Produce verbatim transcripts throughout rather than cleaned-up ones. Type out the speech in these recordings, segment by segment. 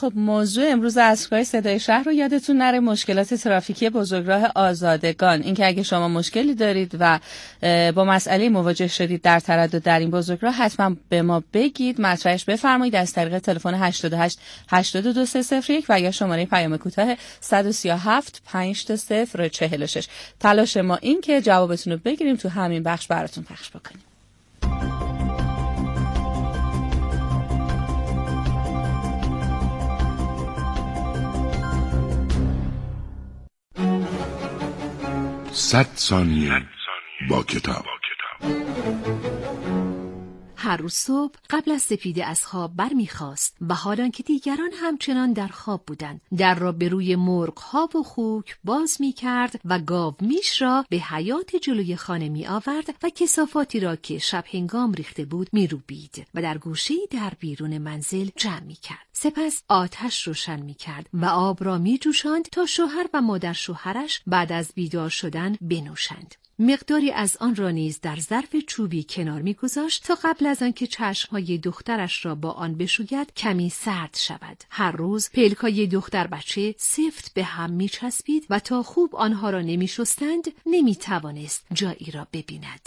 خب موضوع امروز عصرهای صدای شهر رو یادتون نره، مشکلات ترافیکی بزرگراه آزادگان. اینکه اگه شما مشکلی دارید و با مسئله مواجه شدید در تردد در این بزرگراه، حتما به ما بگید، مطرحش بفرمایید از طریق تلفن هشتاد و هشت هشتاد و دو سه صفر یک و یا شماره پیام کوتاه صد و سی و هفت پنج صفر چهل و شش. تلاش ما این که جوابتون رو بگیریم تو همین بخش براتون پخش بکنیم. صد ثانیه با کتاب. هر روز صبح قبل از سپیده از خواب برمیخواست و حالان که دیگران همچنان در خواب بودند، در را به روی مرغ‌ها و خوک باز می‌کرد و گاومیش را به حیاط جلوی خانه می‌آورد و کثافاتی را که شب هنگام ریخته بود می‌روبید و در گوشه‌ای در بیرون منزل جمع می‌کرد. سپس آتش روشن می‌کرد و آب را می‌جوشاند تا شوهر و مادر شوهرش بعد از بیدار شدن بنوشند. مقداری از آن را نیز در ظرف چوبی کنار می‌گذاشت تا قبل از آنکه چشم‌های دخترش را با آن بشوید کمی سرد شود. هر روز پلکای دختر بچه سفت به هم می‌چسبید و تا خوب آنها را نمی‌شستند نمی‌توانست جایی را ببیند.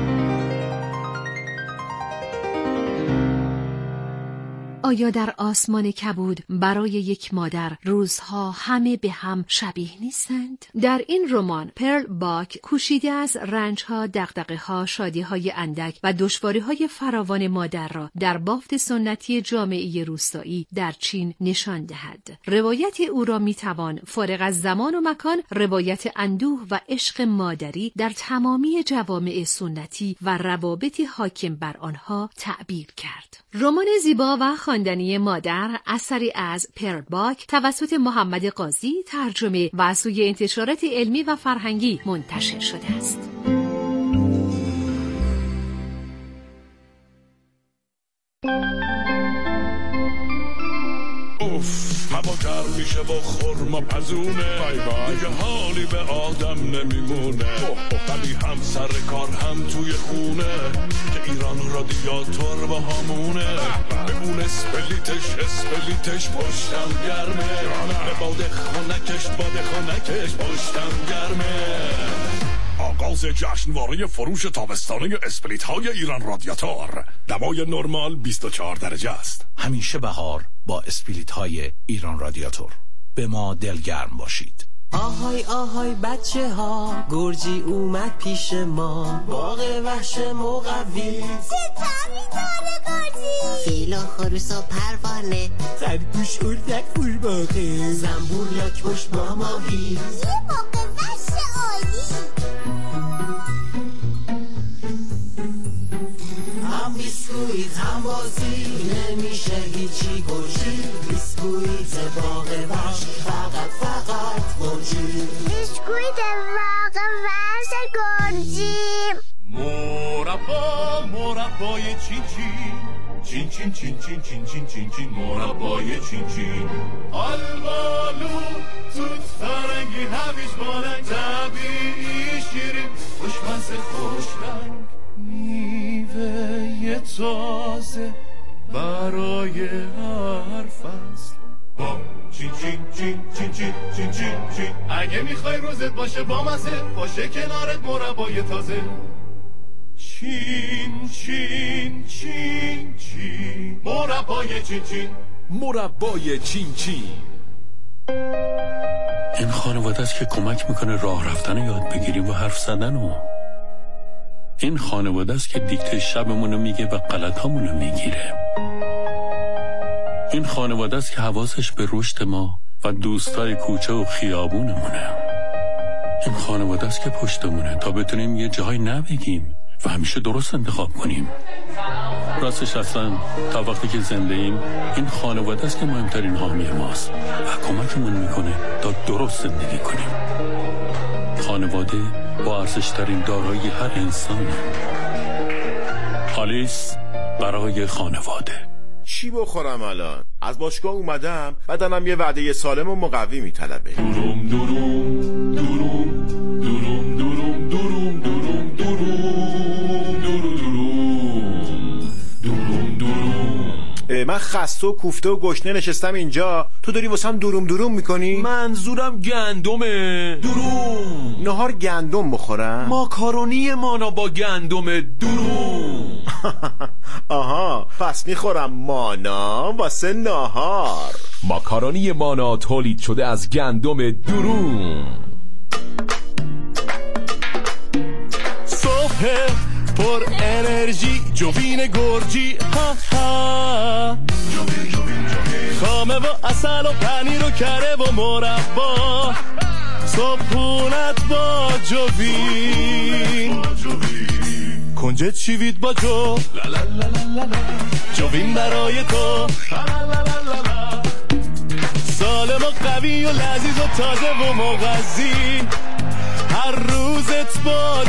آیا در آسمان کبود برای یک مادر روزها همه به هم شبیه نیستند؟ در این رمان پرل باک کوشیده از رنج‌ها، دغدغه‌ها، شادی‌های اندک و دشواری‌های فراوان مادر را در بافت سنتی جامعه روستایی در چین نشان دهد. روایت او را می‌توان فارغ از زمان و مکان روایت اندوه و عشق مادری در تمامی جوامع سنتی و روابط حاکم بر آنها تعبیر کرد. رمان زیبا و خواندنی مادر اثری از پرل باک توسط محمد قاضی ترجمه و سوی انتشارات علمی و فرهنگی منتشر شده است. اوف هوا گرم میشه و خورما پزونه، دیگه حالی به آدم نمیمونه، ولی هم سر کار هم توی خونه که ایران رادیاتور با همونه، بمون اسپلیتش اسپلیتش پشتم گرمه، به باد خونکش باد خونکش پشتم گرمه. آغاز جشنواره فروش تابستانه اسپلیت های ایران رادیاتور. دمای نرمال بیست و چهار درجه است. همیشه بهار با اسپلیت های ایران رادیاتور. به ما دلگرم باشید. آهای آهای بچه ها، گرجی اومد پیش ما، باغ وحش مقوی، ستمی داره گرجی، فیلا خروسا پروانه، خرگوش اردک قورباغه، زنبور لاک پشت با ماهی، یه باغ وحش عالی. هم بیسکویت هم بازی، نمیشه هیچی گرجی، بیسکویت باغ وحش فقط فقط گرجی، بیسکویت باغ وحش گرجی. مربا مربای چین چین چین چین چین چین چین چین چین مربای چین چین، آلبالو توت فرنگی هویج بالنگ، طبیعی شیرین خوشمزه خوش رنگ، میوه تازه برای هر فصل. با چین چین چین چین چین چین چین چین، اگه میخوای روزت باشه با مزه، باشه کنارت مربای تازه. چین چین چین چین مربای چین چین، مربای چین چین. این خانواده است که کمک میکنه راه رفتن یاد بگیریم و حرف زدن. و این خانواده است که دیکته شبمونو میگه و غلطامونو میگیره. این خانواده است که حواسش به رشد ما و دوستای کوچه و خیابونمونه. این خانواده است که پشتمونه تا بتونیم یه جایی نبگیم و همیشه درست انتخاب کنیم. راستش اصلا تا وقتی که زنده ایم این خانواده است که مهمترین حامی ماست و کمکمون میکنه تا درست زندگی کنیم. خانواده با ارزشترین دارایی هر انسانه. آلیس برای خانواده. چی بخورم الان؟ از باشگاه اومدم، بدنم یه وعده سالم و مقوی میطلبه. دوروم دوروم دوروم دوروم دوروم دوروم دوروم دوروم دوروم دوروم دوروم دوروم. من خسته و کوفته و گشنه نشستم اینجا، تو داری واسم دوروم دوروم میکنی؟ منظورم گندمه. دوروم. نهار گندم بخورم؟ ماکارونی مانا با گندم دوروم. آها، پس میخورم مانا واسه نهار. ماکارونی مانا تولید شده از گندم دوروم. صبح پر انرژی، جوین گرجی، ها ها، خامه و اصل و پنیر و کره و مربا، صبحونت با جوین، کنجد شیوید با جو، جوین برای تو، سالم و قوی و لذیذ و تازه و مغذی، هر روزت با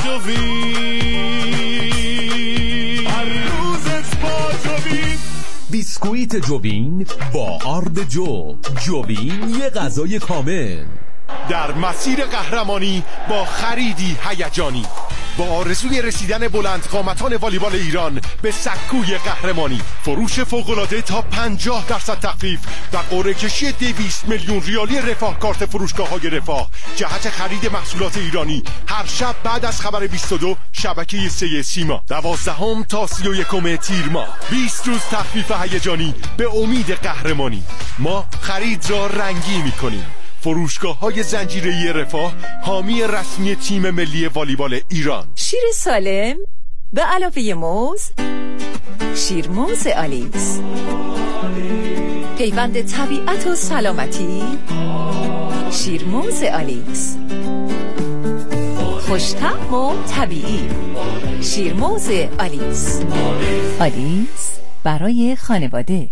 جوین، هر روزت با جوین. بیسکویت جوین با آرد جو. جوین یه غذای کامل. در مسیر قهرمانی با خریدی هیجانی، با آرزوی رسیدن بلند قامتان والیبال ایران به سکوی قهرمانی، فروش فوق‌العاده تا پنجاه درصد تخفیف و قرعه کشی دویست میلیون ریالی رفاه کارت فروشگاه‌های رفاه جهت خرید محصولات ایرانی هر شب بعد از خبر بیست و دو شبکه سه سیما. دوازدهم تا سی و یکم تیر ماه، بیست روز تخفیف هیجانی به امید قهرمانی. ما خرید را رنگی می‌کنیم. فروشگاه‌های زنجیره‌ای رفاه، حامی رسمی تیم ملی والیبال ایران. شیر سالم به علاوه موز، شیرموز آلیس، پیوند طبیعت و سلامتی، شیرموز آلیس، خوش‌طعم و طبیعی، شیرموز آلیس. آلیس برای خانواده.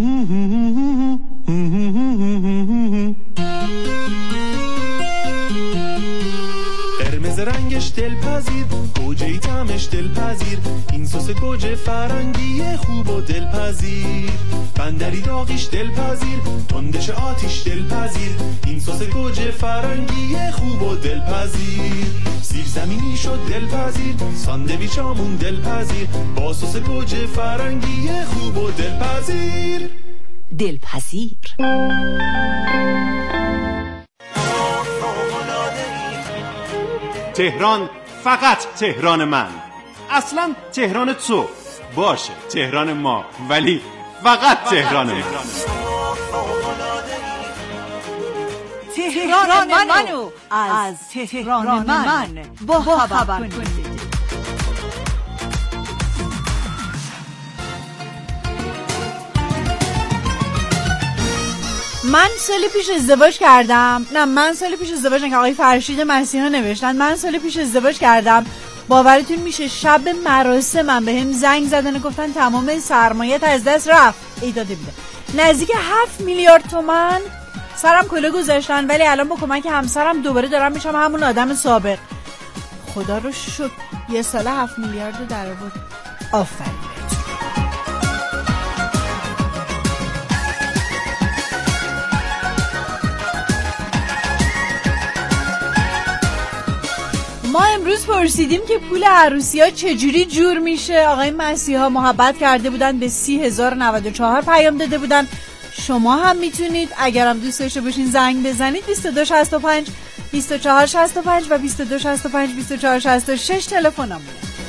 قرمز رنگش دلپذیر، گوجه‌ای طعمش دلپذیر، این سس گوجه فرنگی خوب و دلپذیر، بندری داغیش دلپذیر، تندش آتیش دلپذیر، این سس گوجه فرنگی خوب و دلپذیر، سیر زمینی شد دلپذیر، ساندویچامون دلپذیر، با سس گوجه فرنگی خوب و دلپذیر. دلپذیر. تهران فقط تهران من، اصلا تهران تو باشه تهران ما، ولی فقط تهران من. تهران منو از تهران من با خبر کنید. من سال پیش ازدواج کردم. نه من سال پیش ازدواج نکردم، آقای فرشید مسیحا نوشتن من سال پیش ازدواج کردم. باورتون میشه شب مراسم من بهم زنگ زدن و گفتن تمام سرمایه‌ات از دست رفت. ای داده بیده نزدیک هفت میلیارد تومان سرم کله گذاشتن، ولی الان با کمک همسرم دوباره دارم میشم همون آدم سابق. خدا رو شکر یه سال هفت میلیارد در آورد. آفرین. ما امروز پرسیدیم که پول عروسی ها چجوری جور میشه. آقای مسیحا محبت کرده بودن، به سی هزار و نود و چهار پیام داده بودن. شما هم میتونید اگرم دوست داشته باشین زنگ بزنید. بیست و دو شصت و پنج بیست و چهار شصت و پنج و بیست و دو شصت و پنج بیست و چهار شصت و شش تلفنمونه.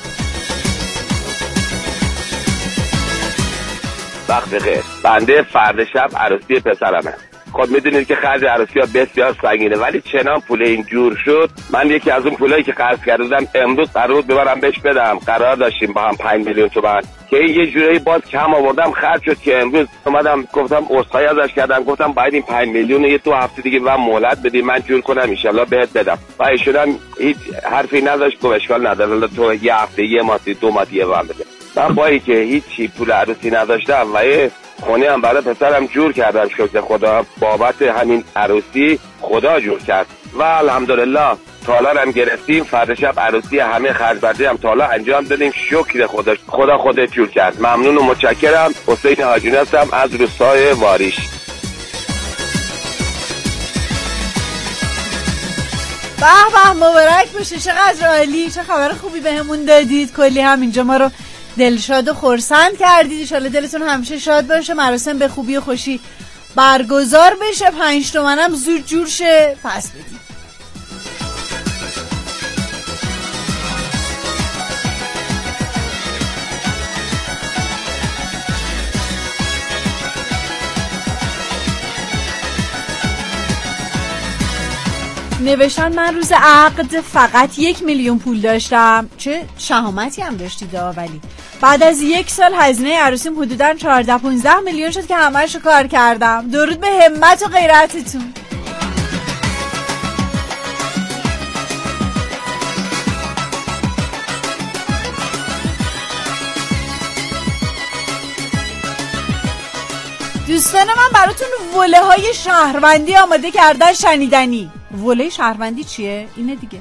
وقت بخیر. بنده فردا شب عروسی پسرمه. خود میدونید که خرج عروسی ها بسیار سنگینه، ولی چنان پول این جور شد من یکی از اون پولایی که قرض کرده بودم امروز قرار بود ببرم بهش بدم. قرار داشتیم با هم پنج میلیون تومان که یه جوری باز کم آوردم خرج شد که امروز اومدم گفتم عذرخواهی ازش کردم، گفتم باید این پنج میلیون یه دو هفته دیگه من مهلت بدی من جور کنم ان شاءالله بهت بدم. و ایشون هیچ حرفی نداشت، گفت اشکال نداره تو یه هفته یه ماه دو ماه دیگه وام بده. من با اینکه هیچ پول عروسی نداشتم و خونه هم برای پسرم جور کردم، شکر خدا بابت همین عروسی خدا جور کرد و الحمدلله تالار هم گرفتیم. فردا شب عروسی همه خرج برده هم تالا انجام دادیم، شکر خدا. خدا خودت جور کرد. ممنون و متشکرم. حسین حاجی هستم از روستای واریش. به به مبارک باشه، چقدر عالی، چه خبر خوبی بهمون دادید. کلی هم اینجا ما رو دلشاد و خرسند کردید. ان شاءالله دلتون همیشه شاد باشه، مراسم به خوبی و خوشی برگزار بشه، پنج تومنم زود جور شه پس بدید. نوشتن من روز عقد فقط یک میلیون پول داشتم. چه شهامتی هم داشتید، ولی بعد از یک سال هزینه عروسیم حدوداً چهارده پانزده میلیون شد که همه‌شو کار کردم. درود به همت و غیرتتون. دوستان من براتون وله های شهروندی آماده کردن شنیدنی. وله شهروندی چیه؟ اینه دیگه.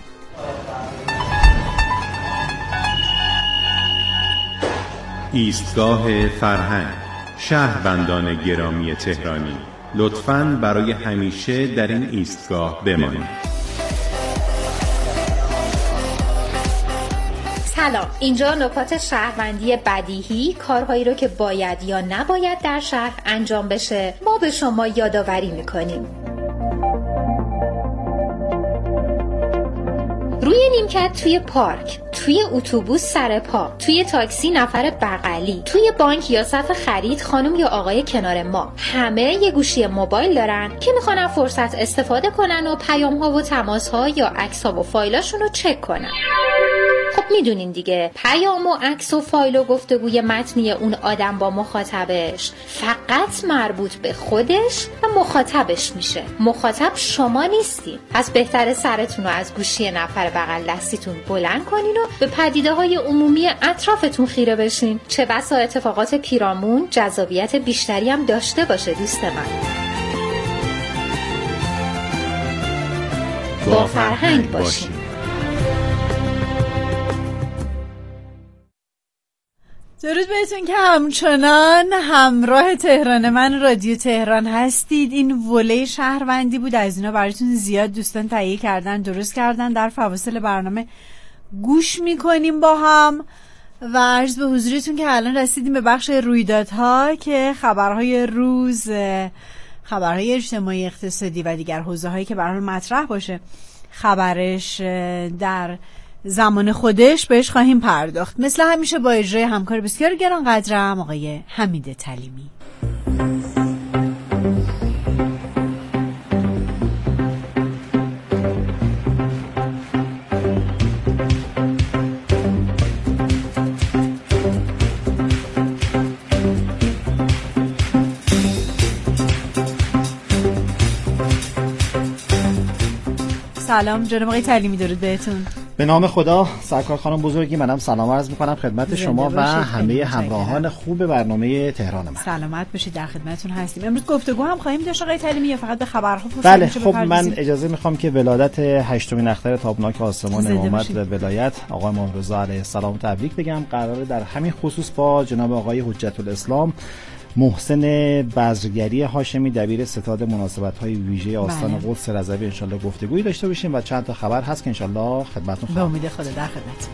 ایستگاه فرهنگ، شهروندان گرامی تهرانی، لطفاً برای همیشه در این ایستگاه بمانید. سلام، اینجا نکات شهروندی بدیهی، کارهایی رو که باید یا نباید در شهر انجام بشه ما به شما یادآوری میکنیم. روی نیمکت توی پارک، توی اتوبوس سر پا، توی تاکسی نفر بغلی، توی بانک یا صف خرید خانم یا آقای کنار ما، همه یه گوشی موبایل دارن که میخوان فرصت استفاده کنن و پیام ها و تماس ها یا عکس ها و فایلاشون رو چک کنن. خب میدونین دیگه، پیام و عکس و فایل و گفتگوی متنی اون آدم با مخاطبش فقط مربوط به خودش و مخاطبش میشه. مخاطب شما نیستین. پس بهتره سرتون رو از گوشی نفر بغل دستیتون بلند کنین و به پدیده های عمومی اطرافتون خیره بشین. چه بسا اتفاقات پیرامون جذابیت بیشتری هم داشته باشه دوست من. با فرهنگ باشین. درود بهتون که همچنان همراه تهران من رادیو تهران هستید. این وله شهروندی بود، از اینا براتون زیاد دوستان تهیه کردن، درست کردن، در فواصل برنامه گوش میکنیم با هم. و عرض به حضورتون که الان رسیدیم به بخش رویدادها که خبرهای روز، خبرهای اجتماعی، اقتصادی و دیگر حوزه هایی که به هر حال مطرح باشه خبرش در زمان خودش بهش خواهیم پرداخت. مثل همیشه با اجرای همکار بسیار گرانقدرم آقای حمید تلیمی. سلام جناب آقای تلیمی، درود بهتون. به نام خدا. سرکار خانم بزرگی، منم سلام عرض میکنم خدمت شما و همه همراهان خوب برنامه تهران من. سلامت باشید، در خدمتتون هستیم. امروز گفتگو هم خواهیم داشت آقای تلیمی یا فقط به خبرها فرصت بله میشه؟ خب من اجازه میخوام که ولادت هشتمین اختر تابناک آسمان امامت و ولایت آقای امام رضا علیه السلام تبریک بگم. قراره در همین خصوص با جناب آقای حجت الاسلام محسن بزرگری هاشمی دبیر ستاد مناسبت‌های ویژه آستان بله. قدس رضوی انشالله گفتگویی داشته باشیم و چند تا خبر هست که انشالله خدمتتون خواهم. به امید خدا در خدمت.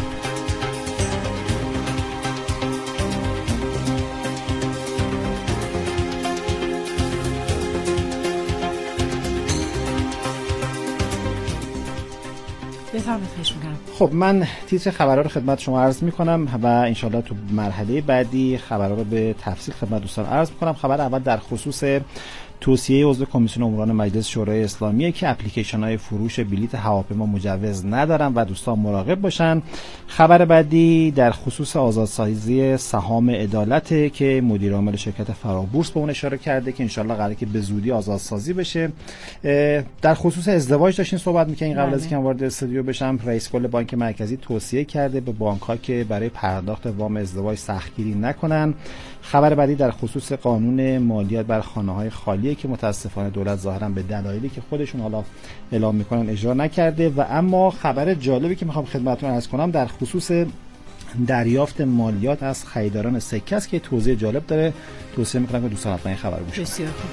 خب من تیتر خبرها رو خدمت شما عرض میکنم و انشالله تو مرحله بعدی خبرها رو به تفصیل خدمت دوستان عرض میکنم. خبر اول در خصوص توصیه عضو کمیسیون اموران مجلس شورای اسلامیه که اپلیکیشن های فروش بلیط هواپیما مجوز ندارن و دوستان مراقب باشن. خبر بعدی در خصوص آزادسازی سهام عدالت که مدیر عامل شرکت فرابورس به اون اشاره کرده که انشالله قراره که به زودی آزادسازی بشه. در خصوص ازدواج داشتین صحبت میکنین قبل از اینکه وارد استودیو بشم. رئیس کل بانک مرکزی توصیه کرده به بانک‌ها که برای پرداخت وام ازدواج سختگیری نکنن. خبر بعدی در خصوص قانون مالیات بر خانه‌های خالیه که متاسفانه دولت ظاهرا به دلایلی که خودشون حالا اعلام میکنن اجرا نکرده. و اما خبر جالبی که میخوام خدمتتون عرض کنم در خصوص دریافت مالیات از خریداران سکه است که توضیح جالب داره. توصیه میکنم که دوستان حتما این خبر رو گوش کنید. بسیار خوب.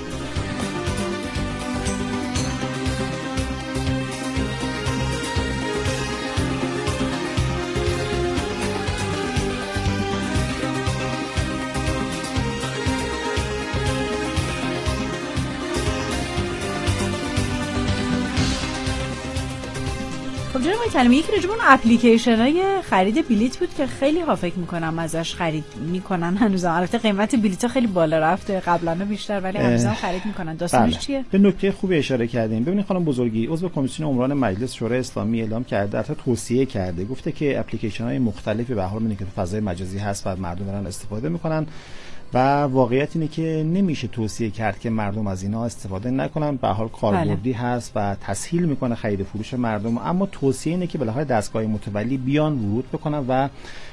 آقای کلمی یکی راجع به اون اپلیکیشن‌های خرید بلیت بود که خیلی ها فکر می‌کنم ازش خرید می‌کنن هنوزم. البته قیمت بلیط‌ها خیلی بالا رفته، قبلا بیشتر، ولی هنوزم خرید می‌کنن. داستانش بله. چیه؟ به نکته خوبی اشاره کردیم. ببینید خانم بزرگی، عضو کمیسیون عمران مجلس شورای اسلامی اعلام کرده، البته توصیه کرده، گفته که اپلیکیشن‌های مختلفی به حال می‌بینید که تو فضای مجازی هست و مردم دارن استفاده می‌کنن و واقعیت اینه که نمیشه توصیه کرد که مردم از اینا استفاده نکنن. به حال کاربردی بله. هست و تسهیل میکنه خرید فروش مردم، اما توصیه اینه که بالاخره دستگاه متولی بیان ورود بکنن و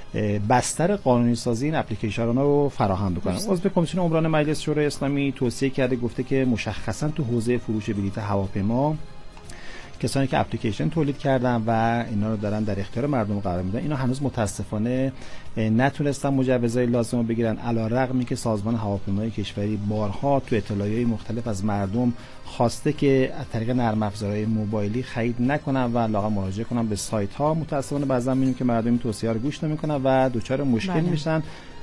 بستر قانونی سازی این اپلیکیشن رو فراهم بکنن. عضو کمیسیون عمران مجلس شورای اسلامی توصیه کرده، گفته که مشخصا تو حوزه فروش بلیط هواپیما کسانی که اپلیکیشن تولید کردن و اینا رو دارن در اختیار مردم قرار میدن، اینا هنوز متاسفانه نتونستن مجوزهای لازم رو بگیرن، علیرغم اینکه سازمان هواپیمایی کشوری بارها تو اطلاعیه‌های مختلف از مردم خواسته که از طریق نرم افزارهای موبایلی خرید نکنن و لااقل مراجعه کنن به سایت ها. متاسفانه بعضا میبینیم که مردم این توصیه رو گوش نمیکنن و دچار مشکل بله. میشن.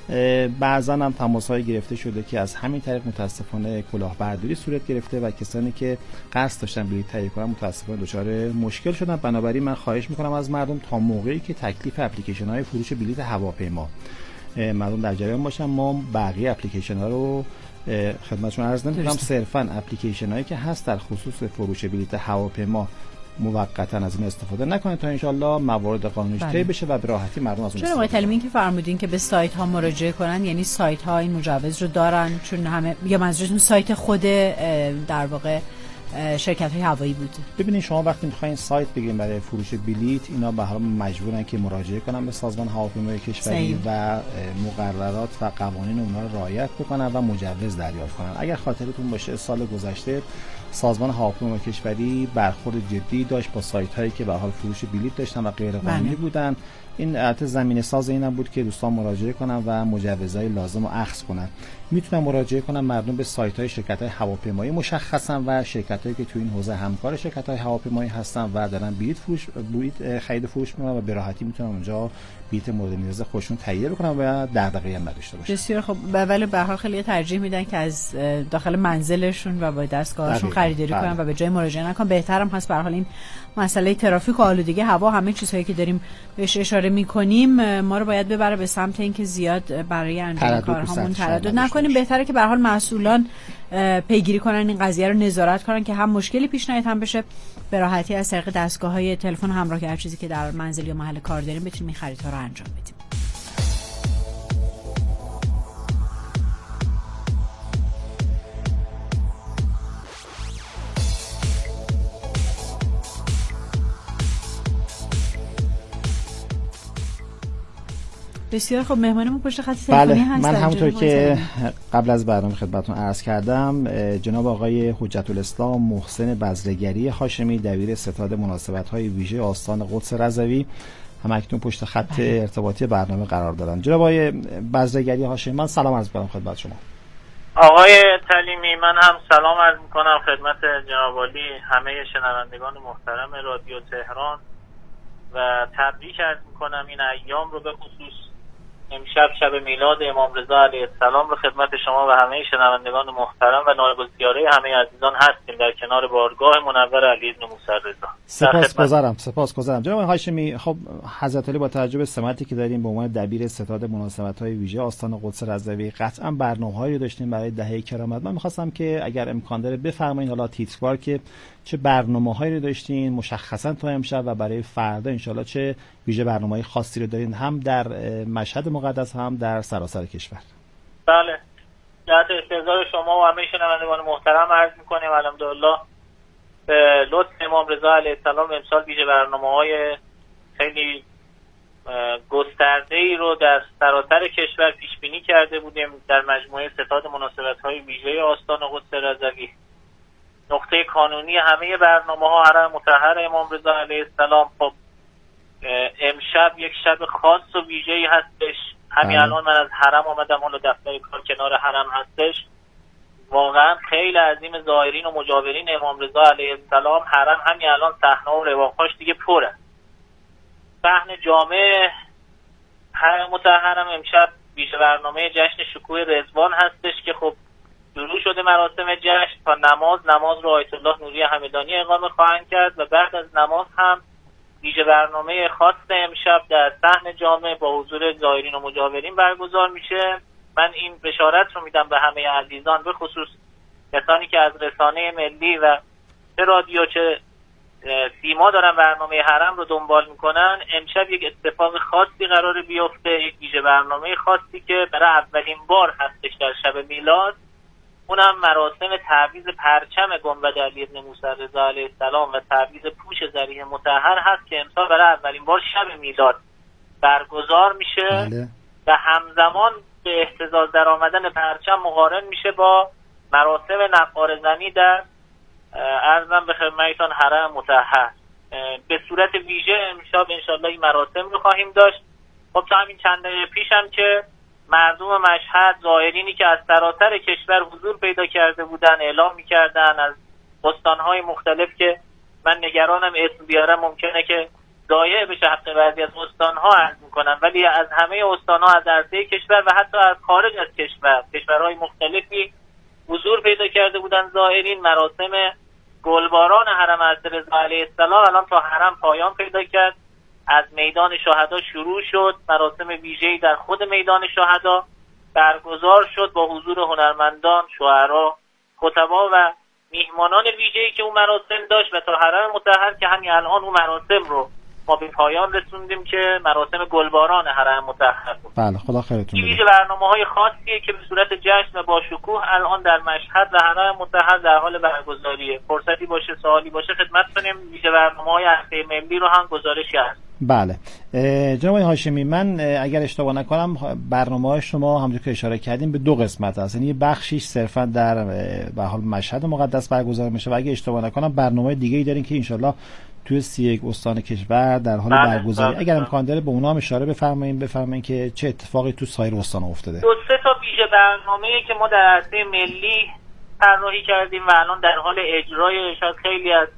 بعضا هم تماس‌های گرفته شده که از همین طریق متاسفانه کلاهبرداری صورت گرفته و کسانی که قصد داشتن بلیط تهیه کنن متاسفانه دچار مشکل شدن. بنابراین من خواهش میکنم از مردم تا موقعی که تکلیف اپلیکیشن‌های فروش بلیط هواپیما مردم در جریان باشن، ما بقیه اپلیکیشن‌ها رو خدمتتون عرض نمی‌کنم، صرفاً اپلیکیشن‌هایی که هست در خصوص فروش بلیط هواپیما موقتا از این استفاده نکنه تا انشالله موارد قانونیش طی بشه و به راحتی مردم از اون استفاده کنن. چرا آقای که فرمودین که به سایت ها مراجعه کنن، یعنی سایت ها این مجوز رو دارن؟ چون همه یا منظورتون سایت خود در واقع شرکت های هوایی بود؟ ببینید شما وقتی میخواین سایت بگیرین برای فروش بلیط، اینا به هر حال مجبورن که مراجعه کنن به سازمان هواپیمایی کشوری و مقررات و قوانین اونها رو رعایت بکنن و مجوز دریافت کنن. اگر خاطرتون باشه سال گذشته سازمان هواپیمایی کشوری برخورد جدی داشت با سایت هایی که به حال فروش بلیط داشتن و غیر قانونی بودن. این البته زمینه ساز این بود که دوستان مراجعه کنن و مجوزهای لازم رو اخذ کنن. میتونن مراجعه کنن مردم به سایت های شرکت های هواپیمایی مشخصا و شرکت هایی که تو این حوزه همکار شرکت های هواپیمایی هستن و دارن بلیط فروش بلیط خرید فروش میکنن و به راحتی میتونن اونجا بلیط مورد نیاز خودشون تهیه بکنن و دغدغه‌ای هم نداشته باشن. بسیار خب. ولی به هر حال خیلی ترجیح میدن که از داخل منزلشون و با دستگاهشون خریداری کنن و به جای مراجعه نکنن. بهترم هست. به هر حال این مسئله ترافیک و آلودگی هوا، همه چیزهایی که داریم بهش اشاره میکنیم ما رو باید ببره به سمت اینکه زیاد برای انجام کارهامون تردد نکنیم. بهتره که به هر حال مسئولان پیگیری کنن این قضیه رو، نظارت کنن که هم مشکلی پیش نیاد، هم بشه به راحتی از طریق دستگاه‌های تلفن همراه که هر چیزی که در منزل یا محل کار داریم بتونیم این خریدها رو انجام بدیم. بسیار خب. مهمانمون پشت خط تلفنی بله، هستن. من همونطور که قبل از برنامه خدمتتون عرض کردم، جناب آقای حجت الاسلام محسن بذرگری هاشمی دبیر ستاد مناسبت‌های ویژه آستان قدس رضوی هم اکنون پشت خط بله. ارتباطی برنامه قرار دارن. جناب آقای بذرگری هاشمی، من سلام عرض می‌کنم خدمت شما. آقای تعلیمی، من هم سلام عرض می‌کنم خدمت جناب عالی، همه شنوندگان محترم رادیو تهران و تبریک عرض می‌کنم این ایام رو، به خصوص امشب شب میلاد امام رضا علیه السلام رو خدمت شما و همه شنوندگان محترم و نایب الزیاره همه عزیزان هستیم در کنار بارگاه منور علی بن موسی رضا. سپاسگزارم سپاسگزارم جناب هاشمی. خب حضرت علی با توجه به سمتی که داریم به عنوان دبیر ستاد مناسبت‌های ویژه آستان قدس رضوی، قطعا برنامه‌هایی داشتیم برای دهه کرامت. من می‌خواستم که اگر امکان داره بفرمایید حالا تیتروار که چه برنامه‌هایی رو داشتین مشخصا تا امشب و برای فردا انشالله چه ویژه برنامه‌های خاصی رو دارین، هم در مشهد مقدس هم در سراسر کشور. بله، در انتظار شما و همه شنوندگان محترم عرض می‌کنیم الحمدلله به لطف امام رضا علیه السلام امسال ویژه برنامه‌های خیلی گسترده‌ای رو در سراسر کشور پیش بینی کرده بودیم در مجموعه ستاد مناسبت‌های ویژه آستان قدس رضوی. نقطه کانونی همه برنامه‌ها حرم مطهر امام رضا علیه السلام. خب امشب یک شب خاص و ویژه‌ای هستش. همین الان من از حرم آمدم، حالا دفتر کار کنار حرم هستش. واقعا خیلی عظیم زائرین و مجاورین امام رضا علیه السلام. حرم همین الان صحنه و رواق‌هاش دیگه پره. صحن جامع حرم مطهرم امشب ویژه برنامه جشن شکوه رضوان هستش که خب شروع شده مراسم جشن تا نماز. نماز رو آیت الله نوری همدانی اقامه خواهند کرد و بعد از نماز هم ویژه برنامه خاص امشب در صحن جامع با حضور زائرین و مجاورین برگزار میشه. من این بشارت رو میدم به همه عزیزان، به خصوص کسانی که از رسانه ملی و چه رادیو چه سیما دارن برنامه حرم رو دنبال میکنن. امشب یک اتفاق خاصی قرار بیفته، یک ویژه برنامه خاصی که برای اولین بار هستش در شب میلاد، اونم مراسم تعویض پرچم گنبد علی ابن موسی رضا علیه السلام و تعویض پوش ذریح مطهر هست که امسال برای اولین بار شب میلاد برگزار میشه. بله. و همزمان به اهتزاز در آمدن پرچم مقارن میشه با مراسم نقاره زنی در عرضم به خدمتتون حرم مطهر. به صورت ویژه امشب انشالله این مراسم رو خواهیم داشت. خب تا همین چند دقیقه پیش هم که مردم مشهد، زائرینی که از سراسر کشور حضور پیدا کرده بودن اعلام می‌کردن از استان‌های مختلف که من نگرانم اسم بیارم ممکنه که ضایع بشه حق بعضی از استان‌ها عرض می‌کنم، ولی از همه استان‌ها از عرضه کشور و حتی از خارج از کشور، کشورهای مختلفی حضور پیدا کرده بودن زائرین. مراسم گلباران حرم حضرت رضا علیه السلام الان تا حرم پایان پیدا کرد. از میدان شهدا شروع شد، مراسم ویژه‌ای در خود میدان شهدا برگزار شد با حضور هنرمندان، شعرا، خطبا و میهمانان ویژه‌ای که اون مراسم داشت و تا حرم مطهر که همین الان اون مراسم رو ما به پایان رسوندیم که مراسم گلباران حرم مطهر بود. بله خدا خیرتون بده. ویژه برنامه‌های خاصیه که به صورت جشن و با شکوه الان در مشهد و حرم مطهر در حال برگزاریه. فرصتی باشه سوالی باشه خدمت کنیم. ویژه برنامه‌های هفته ملی رو هم گزارشی هست. بله جناب هاشمی، من اگر اشتباه نکنم برنامه‌های شما همونطور که اشاره کردیم به دو قسمت هست، یعنی بخشیش صرفا در به حال مشهد مقدس برگزار میشه و اگه اشتباه نکنم برنامه دیگه‌ای دارین که انشالله توی سی یک استان کشور در حال بله، برگزاری. بله، اگر بله. امکان داره به اونها هم اشاره بفرمایید بفرمایید که چه اتفاقی تو سایر استان افتاده. دو سه تا ویژه برنامه‌ای که ما در عرصه ملی طراحی کردیم و الان در حال اجرای، شاید خیلی از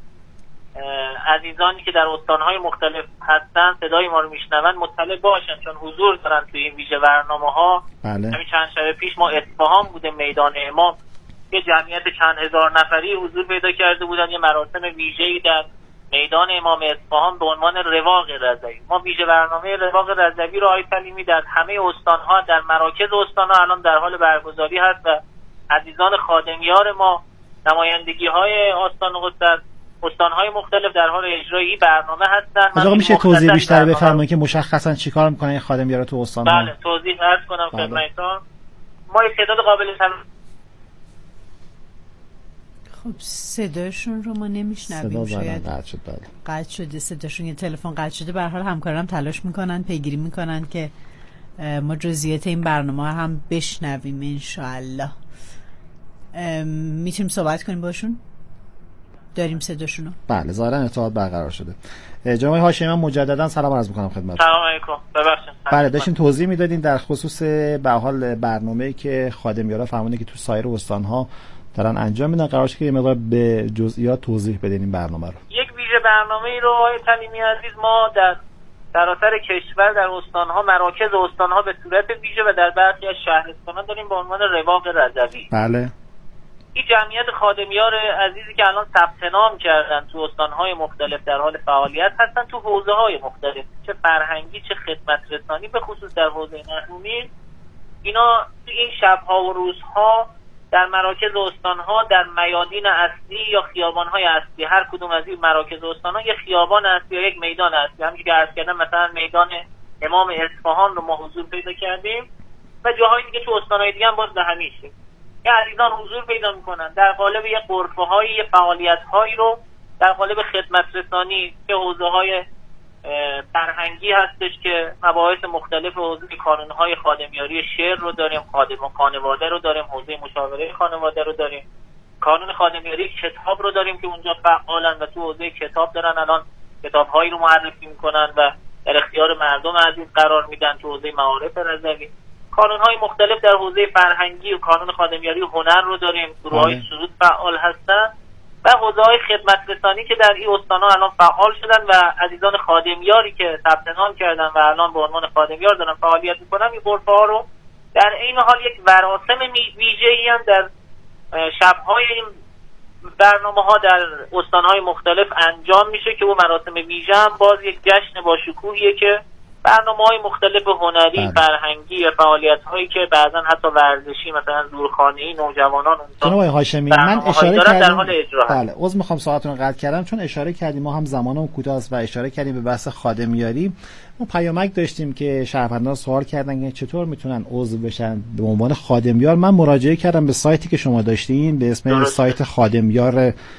عزیزانی که در استان‌های مختلف هستن صدای ما رو میشنون مطلع باشن چون حضور دارن توی این ویژه برنامه‌ها. بله. همین چند شب پیش ما اصفهان بودیم، میدان امام، یه جمعیت چند هزار نفری حضور پیدا کرده بودن، یه مراسم ویژه‌ای در میدان امام اصفهان به عنوان رواق رضوی. ما ویژه برنامه رواق رضوی رو آقای سلیمی در همه استان‌ها، در مراکز استان‌ها الان در حال برگزاری هست و عزیزان خادمیار ما، نمایندگی‌های آستان قدس، استان‌های مختلف در حال اجرای برنامه هستن. آقا میشه توضیح بیشتر بفرمایید که مشخصا چیکار میکنن این خادمیار تو استان‌ها؟ بله توضیح عرض کنم خدمتتون. ما یک تعداد قابل توجه. خب صداشون رو ما نمیشنویم، شاید قطع شد. بله قطع شده صداشون، یه تلفن قطع شده. به هر حال همکارم تلاش میکنن پیگیری میکنن که ما جزئیات این برنامه هم بشنویم ان شاء الله. میتونیم صحبت کنیم باشون؟ داریم صداشونو؟ بله ظاهرا ارتباط برقرار شده. جناب هاشمی من مجددا سلام عرض می‌کنم خدمتتون. سلام علیکم. ببخشید. بله داشتین توضیح میدادین در خصوص به حال برنامه‌ای که خادمیارا فرمودن که تو سایر استان‌ها دارن انجام میدن، قراره که یه مقدار به جزئیات توضیح بدین این برنامه رو. یک ویژه برنامه‌ای رو آقای سلیمی عزیز ما در سراسر کشور در استان‌ها، مراکز استان‌ها به صورت ویژه و در برخی از شهرستان‌ها داریم به عنوان رواق رضوی. بله. این جمعیت خادمیار عزیزی که الان ثبت نام کردن تو استان‌های مختلف در حال فعالیت هستن تو حوزه‌های مختلف، چه فرهنگی چه خدمت رسانی، به خصوص در حوزه مرحومی. اینا این شب‌ها و روزها در مراکز استان‌ها، در میادین اصلی یا خیابان‌های اصلی هر کدوم از این مراکز استان‌ها یک خیابان اصلی یا یک میدان اصلی، همونجوری که عرض کردم مثلا میدان امام اصفهان رو ما حضور پیدا کردیم و جاهای دیگه تو استان‌های دیگه هم باز به همیشه که عزیزان حضور پیدا میکنن در قالب یک غرفه‌های، یک فعالیت‌هایی رو در قالب خدمت رسانی که حوزه‌های فرهنگی هستش که مباحث مختلف حوزه کانون‌های خادمیاری شعر رو داریم، خادم خانواده رو داریم، حوزه مشاوره خانواده رو داریم، کانون خادمیاری کتاب رو داریم که اونجا فعالن و تو حوزه کتاب دارن الان کتاب‌هایی رو معرفی میکنن و در اختیار مردم عزیز قرار میدن تو حوزه معارف رضوی. کانون‌های مختلف در حوزه فرهنگی و کانون خادمیاری و هنر رو داریم، گروه‌های سرود فعال هستن و حوزه‌های خدمت رسانی که در این استان‌ها الان فعال شدن و عزیزان خادمیاری که ثبت نام کردن و الان به عنوان خادمیار دارن فعالیت می‌کنن این غرفه‌ها رو در عین حال یک مراسم ویژه‌ای هم در شب‌های این برنامه‌ها در استان‌های مختلف انجام میشه که اون مراسم ویژه هم باز یک جشن با شکوهیه که برنامه‌های مختلف هنری، بله. فرهنگی و فعالیت‌هایی که بعضا حتی ورزشی مثلا زورخانه‌ای نوجوانان جناب آقای هاشمی من اشاره در کردم حال اجرا. بله عذر می‌خوام ساعتتون رو قطع کردم چون اشاره کردیم ما هم زمانمون کوتاه است و اشاره کردیم به بحث خادمیاری. ما پیامک داشتیم که شهروندان سوال کردن که چطور میتونن عضو بشن به عنوان خادمیار. من مراجعه کردم به سایتی که شما داشتین به اسم درسته. سایت خادمیار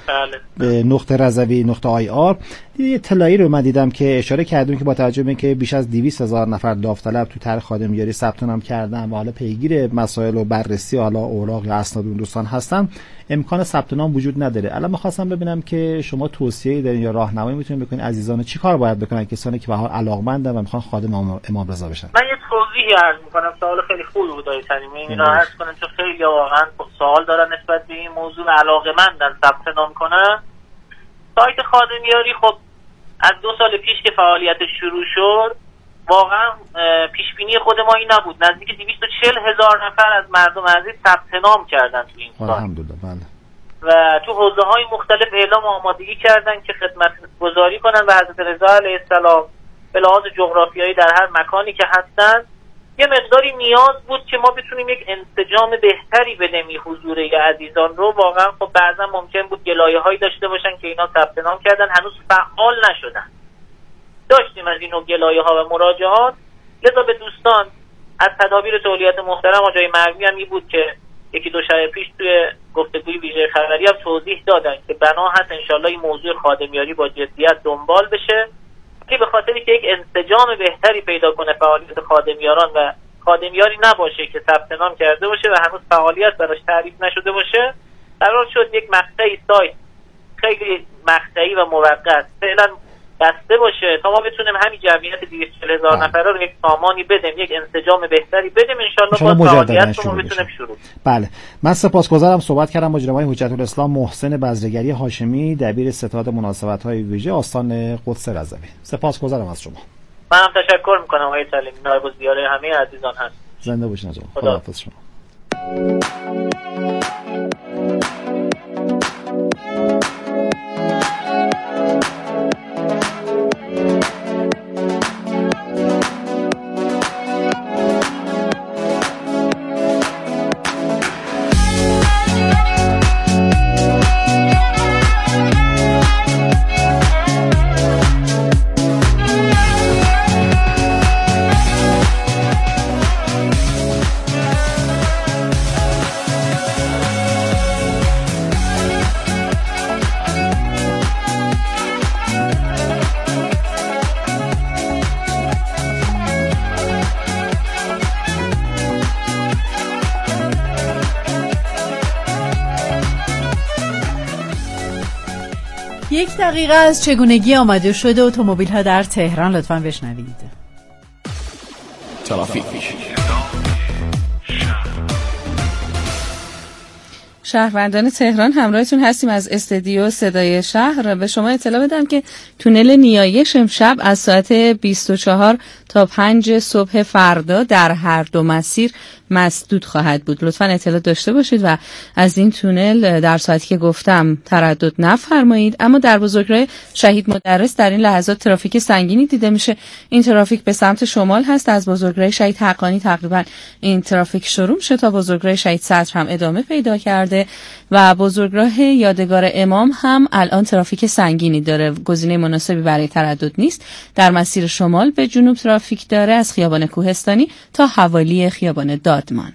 بله. نقطه رضوی نقطه آی آر یه اطلاعی رو من دیدم که اشاره کردیم که با توجه به اینکه بیش از دویست هزار نفر داوطلب تو طرح خادمیاری ثبت نام کردن و حالا پیگیر مسائل و بررسی حالا اوراق یا اسناد اون دوستان هستن امکان ثبت نام وجود نداره. الان می‌خواستم ببینم که شما توصیه‌ای دارین یا راهنمایی میتونید بکنید عزیزان چی کار باید بکنن کسانی که به هر علاقمندن و میخوان خادم امام رضا بشن؟ من یه توضیحی عرض می‌کنم. سوال خیلی خوبی بود آقای سلیمی. اینو عرض کنم چون خیلی واقعا سوال دارن نسبت به این موضوع علاقه‌مندن ثبت نام کنن. سایت خادمیاری خب از دو سال پیش که فعالیتش شروع شد واقعا پیش بینی خود ما این نبود. نزدیک دویست و چهل هزار نفر از مردم عزیز ثبت نام کردن تو این سایت. الحمدلله بله. و تو حوزه‌های مختلف اعلام آمادگی کردن که خدمت گزاری کنن به حضرت رضا علیه السلام به لحاظ جغرافیایی در هر مکانی که هستن. یه مقداری نیاز بود که ما بتونیم یک انسجام بهتری بدیم این حضور عزیزان رو. واقعا خب بعضا ممکن بود گلایه‌هایی داشته باشن که اینا ثبت نام کردن هنوز فعال نشدن. داشتیم از این نوع گلایه‌ها و مراجعات. لذا به دوستان از تدابیر تولیت محترم آقای مرمی هم این بود که یکی دو شب پیش توی گفتگوی ویژه خبری هم توضیح دادن که بنا هست انشالله این موضوع خادمیاری با جدیت دنبال بشه که به خاطری که یک انسجام بهتری پیدا کنه فعالیت خادمیاران و خادمیاری نباشه که ثبت نام کرده باشه و هنوز فعالیت براش تعریف نشده باشه. قرار شد یک مقطعی سایت خیلی مقطعی و موقت فعلا بسته باشه تا ما بتونیم همین جمعیت دویست و چهل هزار نفره رو یک سامانی بدیم، یک انسجام بهتری بدیم، انشالله با فعالیت ما بتونیم شروع. بله من سپاسگزارم. صحبت کردم با جناب حجت الاسلام محسن بزرگری هاشمی دبیر ستاد مناسبت‌های ویژه آستان قدس رضوی. سپاسگزارم از شما. منم تشکر می‌کنم آقای سلیمی. نایب الزیاره همه عزیزان هست. زنده باشین از خدا. خداحافظ شما. یک دقیقه از چگونگی آماده شده اتومبیل ها در تهران لطفاً بشنوید. ترافیک. شهروندان تهران همراهتون هستیم از استودیو صدای شهر. به شما اطلاع بدم که تونل نیایش امشب از ساعت بیست و چهار تا پنج صبح فردا در هر دو مسیر مسدود خواهد بود. لطفاً اطلاع داشته باشید و از این تونل در ساعتی که گفتم تردد نفرمایید. اما در بزرگراه شهید مدرس در این لحظات ترافیک سنگینی دیده میشه. این ترافیک به سمت شمال هست. از بزرگراه شهید حقانی تقریبا این ترافیک شروع شد تا بزرگراه شهید صدر هم ادامه پیدا کرده و بزرگراه یادگار امام هم الان ترافیک سنگینی داره. گزینه مناسبی برای تردد نیست. در مسیر شمال به جنوب ترافیک داره از خیابان کوهستانی تا حوالی خیابان دادمان.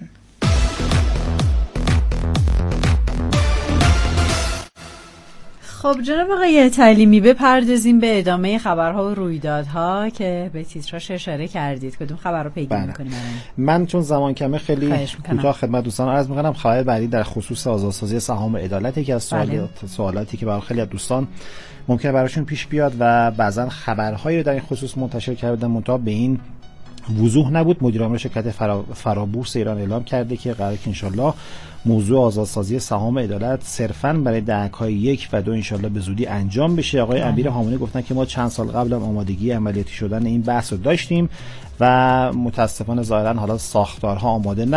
خب جناب آقای تعلیمی بپردازیم به ادامه خبرها و رویدادها که به تیتراش اشاره کردید. کدوم خبر رو پیگیری می‌کنیم؟ من چون زمان کمه خیلی کوتاه خدمت دوستان عرض می‌کنم. خبر بعدی در خصوص آزادسازی سهام عدالت یکی از سوالات سوالاتی که برای خیلی از دوستان ممکنه براشون پیش بیاد و بعضا خبرهایی رو در این خصوص منتشر کردن منتها به این وضوح نبود. مدیر عامل شرکت فرا... فرابورس ایران اعلام کرده که قراره که انشالله موضوع آزادسازی سهام عدالت صرفاً برای دهک‌های یک و دو انشالله به زودی انجام بشه. آقای امیر هامونی گفتن که ما چند سال قبل هم آمادگی عملیاتی شدن این بحث رو داشتیم و متاسفانه ظاهراً حالا ساختارها آماده